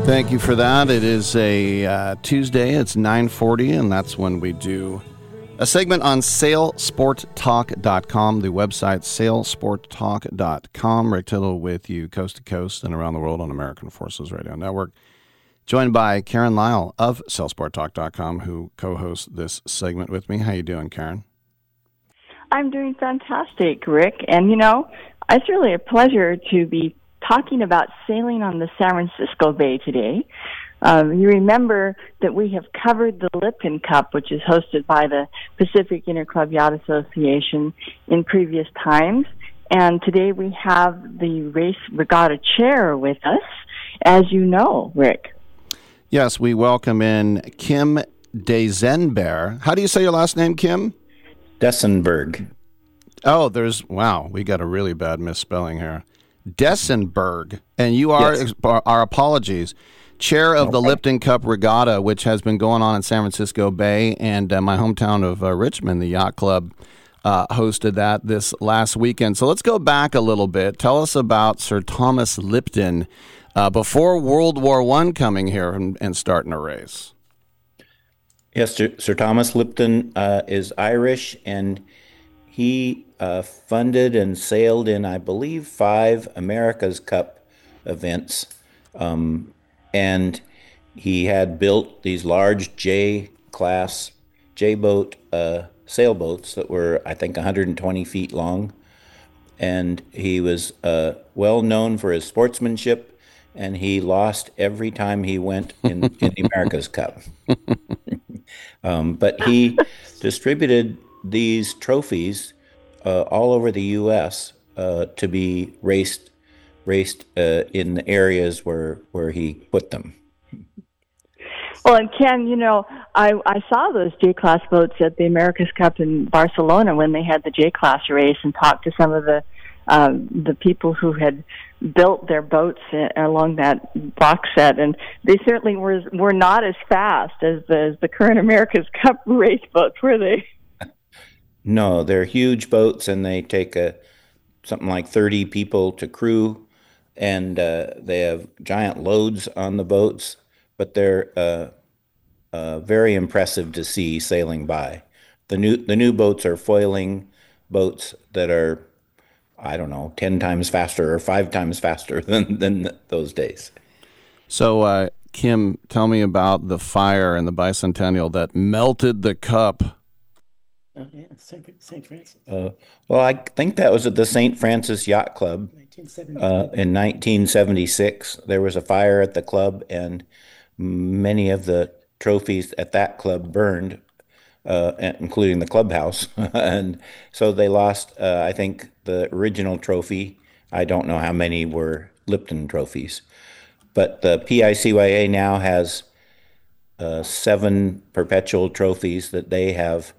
Thank you for that. It is a Tuesday. It's 9:40, and that's when we do a segment on SailSportTalk.com, the website SailSportTalk.com. Rick Tittle with you coast to coast and around the world on American Forces Radio Network. Joined by Karen Lyle of SailSportTalk.com, who co-hosts this segment with me. How you doing, Karen? I'm doing fantastic, Rick. And, you know, it's really a pleasure to be talking about sailing on the San Francisco Bay today. You remember that we have covered the Lipton Cup, which is hosted by the Pacific Interclub Yacht Association in previous times. And today we have the race regatta chair with us, as you know, Rick. Yes, we welcome in Kim Desenberg. How do you say your last name, Kim? Desenberg. Oh, wow, we got a really bad misspelling here. Desenberg. And you are, yes, our apologies, chair of the Lipton Cup Regatta, which has been going on in San Francisco Bay, and my hometown of Richmond, the Yacht Club, hosted that this last weekend. So let's go back a little bit. Tell us about Sir Thomas Lipton before World War I coming here and starting a race. Yes, Sir Thomas Lipton is Irish, and he funded and sailed in, I believe, 5 America's Cup events. And he had built these large J-class, J-boat sailboats that were, I think, 120 feet long. And he was well known for his sportsmanship, and he lost every time he went in the America's Cup. But he distributed these trophies all over the U.S. To be raced in the areas where he put them. Well, and Ken, you know, I saw those J-class boats at the America's Cup in Barcelona when they had the J-class race, and talked to some of the people who had built their boats along that box set, and they certainly were not as fast as the current America's Cup race boats, were they? No, they're huge boats, and they take something like 30 people to crew, and they have giant loads on the boats, but they're very impressive to see sailing by. The new boats are foiling boats that are, I don't know, 10 times faster or 5 times faster than those days. So, Kim, tell me about the fire in the Bicentennial that melted the cup. Oh, yeah, St. Francis. Well, I think that was at the St. Francis Yacht Club. In 1976. There was a fire at the club, and many of the trophies at that club burned, including the clubhouse. And so they lost, I think, the original trophy. I don't know how many were Lipton trophies. But the PICYA now has 7 perpetual trophies that they have,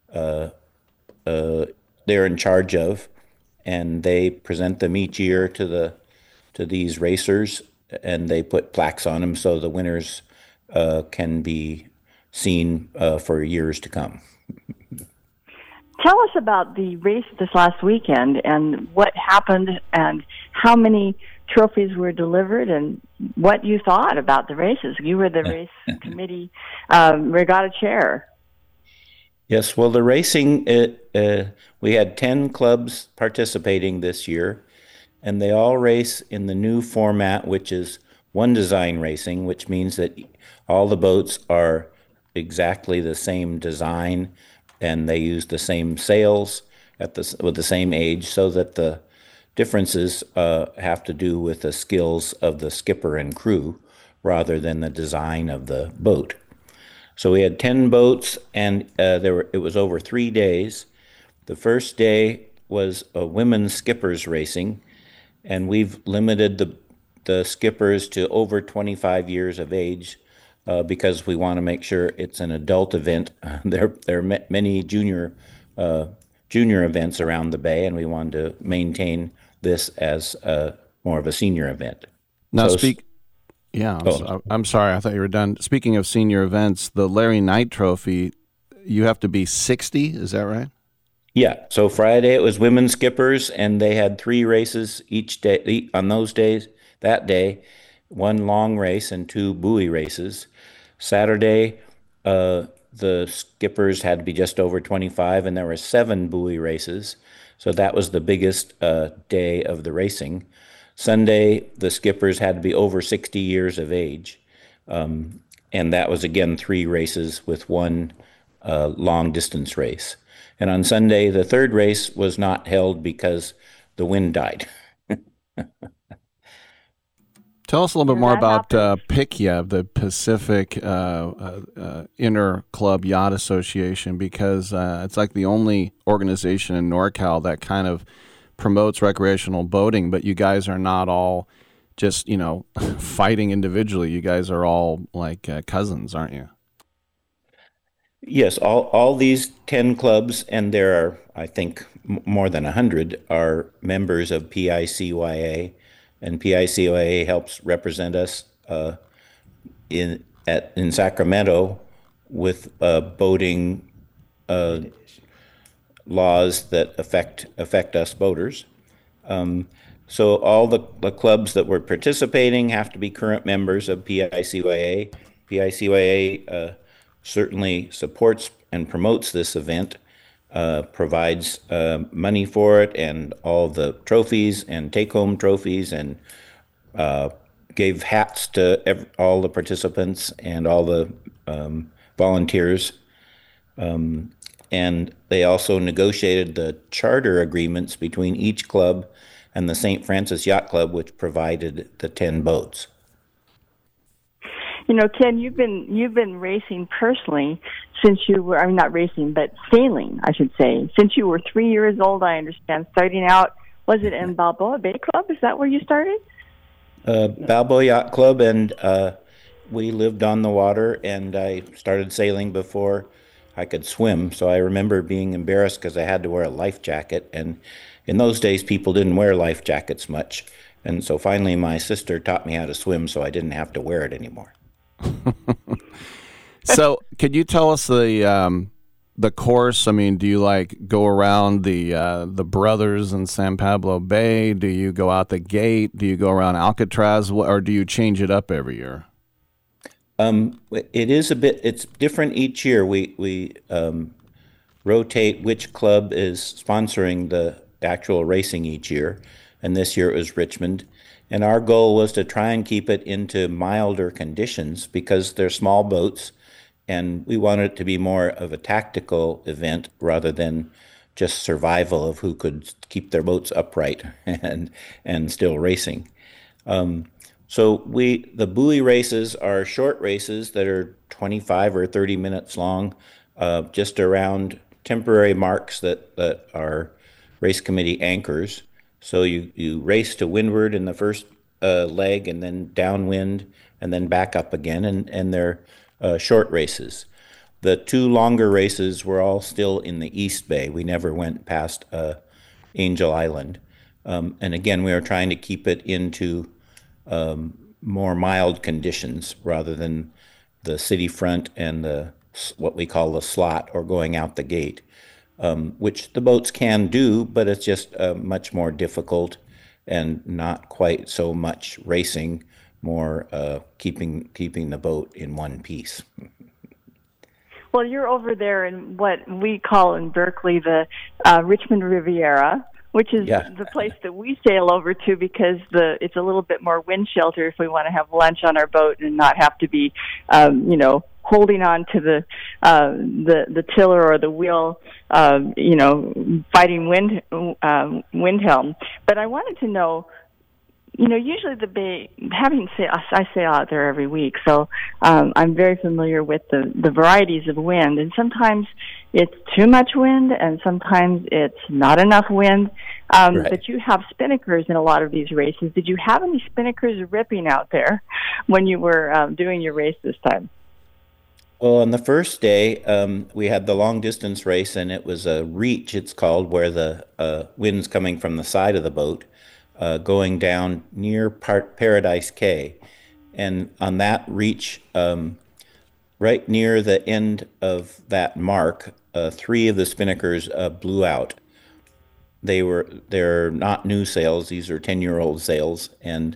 they're in charge of, and they present them each year to these racers, and they put plaques on them so the winners can be seen for years to come. Tell us about the race this last weekend and what happened and how many trophies were delivered and what you thought about the races. You were the race committee regatta chair. Yes, well, the racing, we had 10 clubs participating this year, and they all race in the new format, which is one design racing, which means that all the boats are exactly the same design, and they use the same sails with the same age, so that the differences have to do with the skills of the skipper and crew rather than the design of the boat. So we had 10 boats, and it was over 3 days. The first day was a women's skippers racing, and we've limited the skippers to over 25 years of age because we want to make sure it's an adult event. There are many junior events around the bay, and we wanted to maintain this as more of a senior event. Now, so, I'm sorry, I thought you were done. Speaking of senior events, the Larry Knight Trophy, you have to be 60, is that right? Yeah, so Friday it was women's skippers, and they had 3 races each day on those days, that day, one long race and two buoy races. Saturday, the skippers had to be just over 25, and there were seven buoy races. So that was the biggest day of the racing. Sunday, the skippers had to be over 60 years of age. And that was again three races with one long distance race. And on Sunday, the third race was not held because the wind died. Tell us a little bit Yeah, more that about happens. PICYA, the Pacific Inter Club Yacht Association, because it's like the only organization in NorCal that kind of promotes recreational boating, but you guys are not all just, fighting individually. You guys are all like cousins, aren't you? Yes, all these 10 clubs, and there are, I think, more than 100, are members of PICYA, and PICYA helps represent us in Sacramento with boating laws that affect us boaters. So all the clubs that were participating have to be current members of PICYA. PICYA certainly supports and promotes this event, provides money for it and all the trophies and take-home trophies, and gave hats to all the participants and all the volunteers. And they also negotiated the charter agreements between each club and the St. Francis Yacht Club, which provided the 10 boats. Ken, you've been racing personally since you were, I mean, not racing, but sailing, I should say, since you were 3 years old. I understand. Starting out, was it in Balboa Bay Club? Is that where you started? Balboa Yacht Club, and we lived on the water, and I started sailing before I could swim. So I remember being embarrassed because I had to wear a life jacket, and in those days people didn't wear life jackets much. And so finally my sister taught me how to swim, so I didn't have to wear it anymore. So, could you tell us the course? I mean, do you like go around the Brothers in San Pablo Bay? Do you go out the gate? Do you go around Alcatraz, or do you change it up every year? It is it's different each year. We rotate which club is sponsoring the actual racing each year, and this year it was Richmond. And our goal was to try and keep it into milder conditions because they're small boats, and we wanted it to be more of a tactical event rather than just survival of who could keep their boats upright and still racing. So the buoy races are short races that are 25 or 30 minutes long, just around temporary marks that are race committee anchors. So you race to windward in the first leg, and then downwind, and then back up again, and they're short races. The two longer races were all still in the East Bay. We never went past Angel Island. And again, we were trying to keep it into more mild conditions rather than the city front and what we call the slot, or going out the gate, which the boats can do, but it's just much more difficult and not quite so much racing, more keeping the boat in one piece. Well, you're over there in what we call in Berkeley the Richmond Riviera, which is the place that we sail over to because it's a little bit more wind shelter if we want to have lunch on our boat and not have to be, holding on to the tiller or the wheel, fighting wind helm. But I wanted to know, usually the bay, I sail out there every week, so I'm very familiar with the varieties of wind, and sometimes it's too much wind, and sometimes it's not enough wind. Right. But you have spinnakers in a lot of these races. Did you have any spinnakers ripping out there when you were doing your race this time? Well, on the first day, we had the long distance race, and it was a reach, it's called, where the wind's coming from the side of the boat, going down near Paradise Cay. And on that reach, right near the end of that mark, three of the spinnakers blew out. They're not new sails; these are 10-year-old sails, and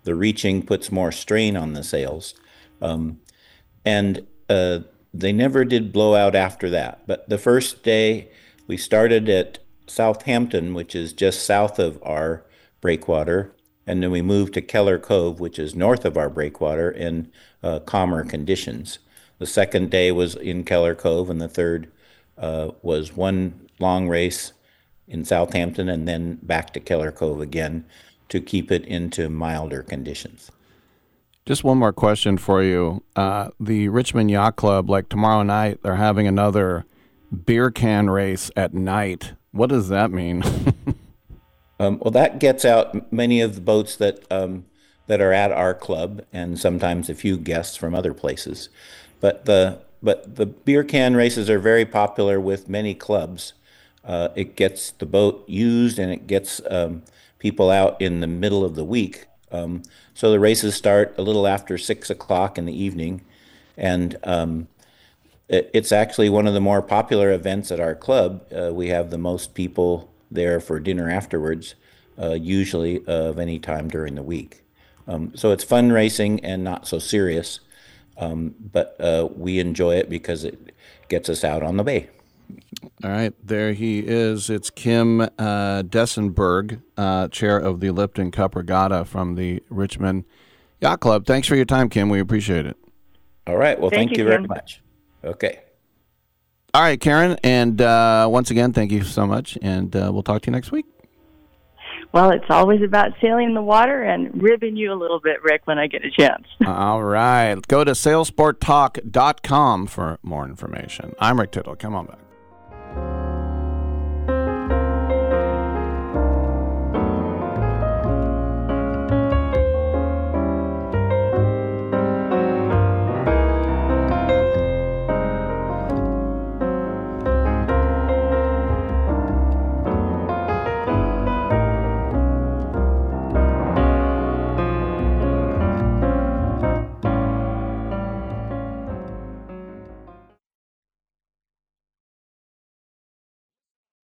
the reaching puts more strain on the sails. And they never did blow out after that. But the first day we started at Southampton, which is just south of our breakwater, and then we moved to Keller Cove, which is north of our breakwater, in calmer conditions. The second day was in Keller Cove, and the third was one long race in Southampton and then back to Keller Cove again to keep it into milder conditions. Just one more question for you. The Richmond Yacht Club, like tomorrow night, they're having another beer can race at night. What does that mean? Well, that gets out many of the boats that are at our club, and sometimes a few guests from other places. But the beer can races are very popular with many clubs. It gets the boat used, and it gets people out in the middle of the week. So the races start a little after 6 o'clock in the evening, and it's actually one of the more popular events at our club. We have the most people there for dinner afterwards, usually of any time during the week. So it's fun racing and not so serious, but we enjoy it because it gets us out on the bay. All right, there he is. It's Kim Dessenberg, chair of the Lipton Cup Regatta from the Richmond Yacht Club. Thanks for your time, Kim. We appreciate it. All right. Well, thank you very much. Okay. All right, Karen. And once again, thank you so much. And we'll talk to you next week. Well, it's always about sailing the water and ribbing you a little bit, Rick, when I get a chance. All right. Go to sailsporttalk.com for more information. I'm Rick Tittle. Come on back.